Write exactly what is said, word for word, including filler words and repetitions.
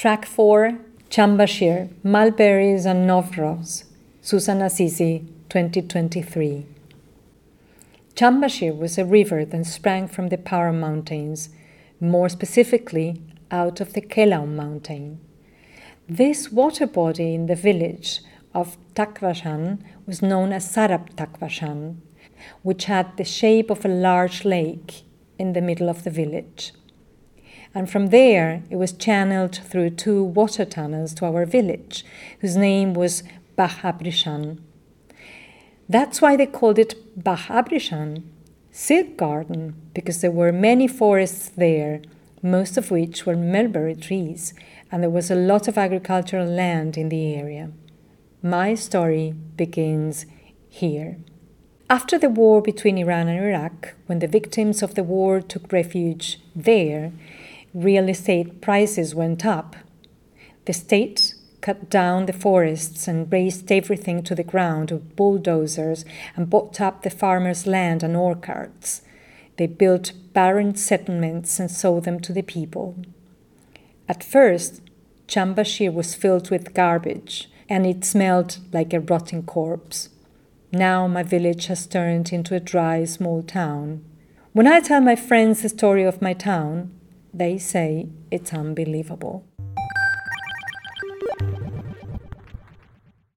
Track four, Chambashir, Mulberries and Novros, Susan Azizi, twenty twenty-three. Chambashir was a river that sprang from the Paro Mountains, more specifically out of the Kelau mountain. This water body in the village of Takvashan was known as Sarab Takvashan, which had the shape of a large lake in the middle of the village. And from there, it was channeled through two water tunnels to our village, whose name was Bah Abrishan. That's why they called it Bah Abrishan, Silk Garden, because there were many forests there, most of which were mulberry trees, and there was a lot of agricultural land in the area. My story begins here. After the war between Iran and Iraq, when the victims of the war took refuge there, real estate prices went up. The state cut down the forests and razed everything to the ground with bulldozers and bought up the farmers' land and orchards. They built barren settlements and sold them to the people. At first, Chambashir was filled with garbage, and it smelled like a rotting corpse. Now my village has turned into a dry, small town. When I tell my friends the story of my town, they say it's unbelievable.